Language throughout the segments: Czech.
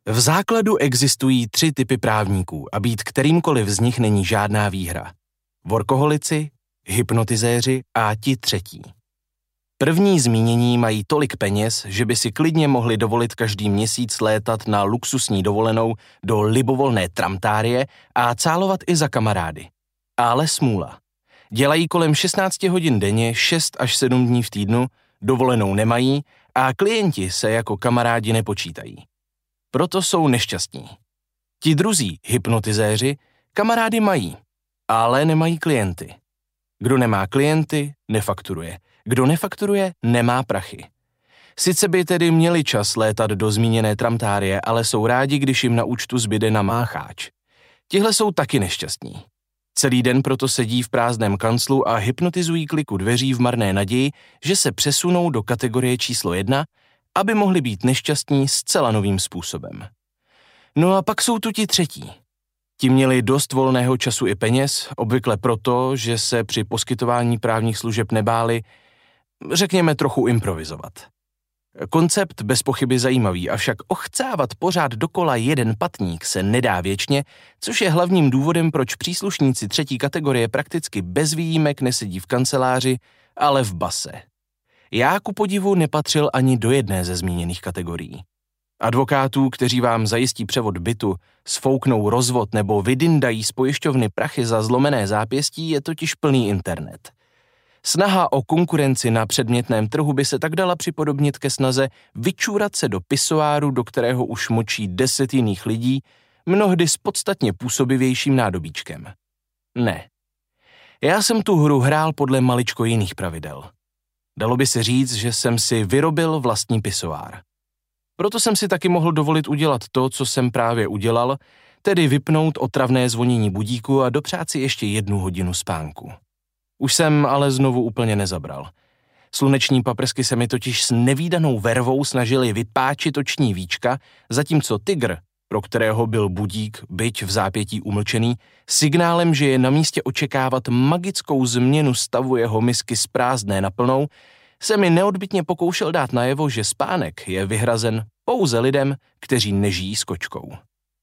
V základu existují 3 typy právníků a být kterýmkoliv z nich není žádná výhra. Workoholici, hypnotizéři a ti třetí. První zmínění mají tolik peněz, že by si klidně mohli dovolit každý měsíc létat na luxusní dovolenou do libovolné tramtárie a cálovat i za kamarády. Ale smůla. Dělají kolem 16 hodin denně, 6 až 7 dní v týdnu, dovolenou nemají a klienti se jako kamarádi nepočítají. Proto jsou nešťastní. Ti druzí hypnotizéři kamarády mají, ale nemají klienty. Kdo nemá klienty, nefakturuje. Kdo nefakturuje, nemá prachy. Sice by tedy měli čas létat do zmíněné tramtárie, ale jsou rádi, když jim na účtu zbyde na mácháč. Tihle jsou taky nešťastní. Celý den proto sedí v prázdném kanclu a hypnotizují kliku dveří v marné naději, že se přesunou do kategorie číslo 1, aby mohli být nešťastní zcela novým způsobem. No a pak jsou tu ti třetí. Ti měli dost volného času i peněz, obvykle proto, že se při poskytování právních služeb nebáli, řekněme, trochu improvizovat. Koncept bez pochyby zajímavý, avšak ochcávat pořád dokola jeden patník se nedá věčně, což je hlavním důvodem, proč příslušníci třetí kategorie prakticky bez výjimek nesedí v kanceláři, ale v base. Já ku podivu nepatřil ani do jedné ze zmíněných kategorií. Advokátů, kteří vám zajistí převod bytu, sfouknou rozvod nebo vydindají z pojišťovny prachy za zlomené zápěstí, je totiž plný internet. Snaha o konkurenci na předmětném trhu by se tak dala připodobnit ke snaze vyčůrat se do pisoáru, do kterého už močí 10 jiných lidí, mnohdy s podstatně působivějším nádobíčkem. Ne. Já jsem tu hru hrál podle maličko jiných pravidel. Dalo by se říct, že jsem si vyrobil vlastní pisoár. Proto jsem si taky mohl dovolit udělat to, co jsem právě udělal, tedy vypnout otravné zvonění budíku a dopřát si ještě 1 hodinu spánku. Už jsem ale znovu úplně nezabral. Sluneční paprsky se mi totiž s nevídanou vervou snažili vypáčit oční víčka, zatímco tygr, pro kterého byl budík, byť v zápětí umlčený, signálem, že je na místě očekávat magickou změnu stavu jeho misky z prázdné na plnou, se mi neodbytně pokoušel dát najevo, že spánek je vyhrazen pouze lidem, kteří nežijí s kočkou.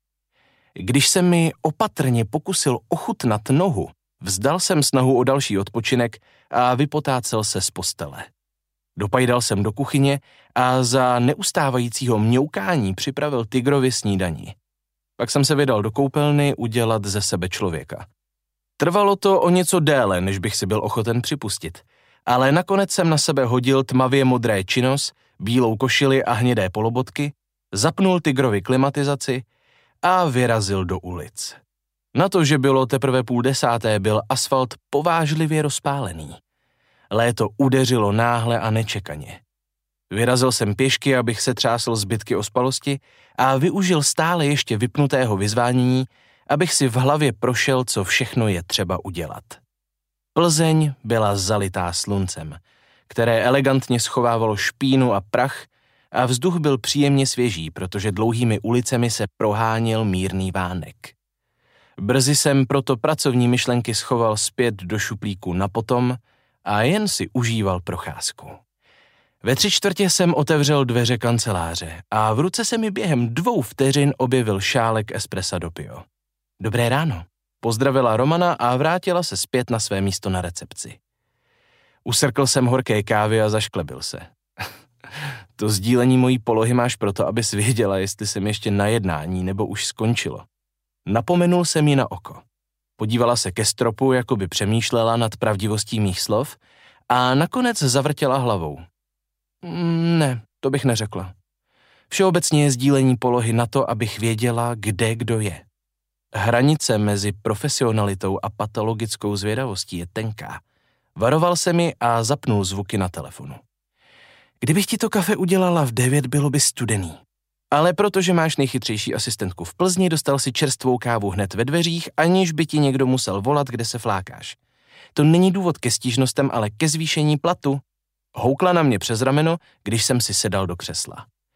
Když se mi opatrně pokusil ochutnat nohu, vzdal jsem snahu o další odpočinek a vypotácel se z postele. Dopajdal jsem do kuchyně a za neustávajícího mňoukání připravil tygrovi snídani. Pak jsem se vydal do koupelny udělat ze sebe člověka. Trvalo to o něco déle, než bych si byl ochoten připustit, ale nakonec jsem na sebe hodil tmavě modré činos, bílou košili a hnědé polobotky, zapnul tygrovi klimatizaci a vyrazil do ulic. Na to, že bylo teprve 9:30, byl asfalt povážlivě rozpálený. Léto udeřilo náhle a nečekaně. Vyrazil jsem pěšky, abych se třásl zbytky ospalosti a využil stále ještě vypnutého vyzvánění, abych si v hlavě prošel, co všechno je třeba udělat. Plzeň byla zalitá sluncem, které elegantně schovávalo špínu a prach a vzduch byl příjemně svěží, protože dlouhými ulicemi se proháněl mírný vánek. Brzy jsem proto pracovní myšlenky schoval zpět do šuplíku na potom a jen si užíval procházku. Ve 3/4 jsem otevřel dveře kanceláře a v ruce se mi během 2 vteřin objevil šálek espressa doppio. Dobré ráno, pozdravila Romana a vrátila se zpět na své místo na recepci. Usrkl jsem horké kávy a zašklebil se. To sdílení mojí polohy máš proto, abys věděla, jestli jsem ještě na jednání nebo už skončilo. Napomenul jsem ji na oko. Podívala se ke stropu, jako by přemýšlela nad pravdivostí mých slov a nakonec zavrtěla hlavou. Ne, to bych neřekla. Všeobecně je sdílení polohy na to, abych věděla, kde kdo je. Hranice mezi profesionalitou a patologickou zvědavostí je tenká. Varoval se mi a zapnul zvuky na telefonu. Kdybych ti to kafe udělala v 9, bylo by studený. Ale protože máš nejchytřejší asistentku v Plzni, dostal si čerstvou kávu hned ve dveřích, aniž by ti někdo musel volat, kde se flákáš. To není důvod ke stížnostem, ale ke zvýšení platu. Houkla na mě přes rameno, když jsem si sedal do křesla.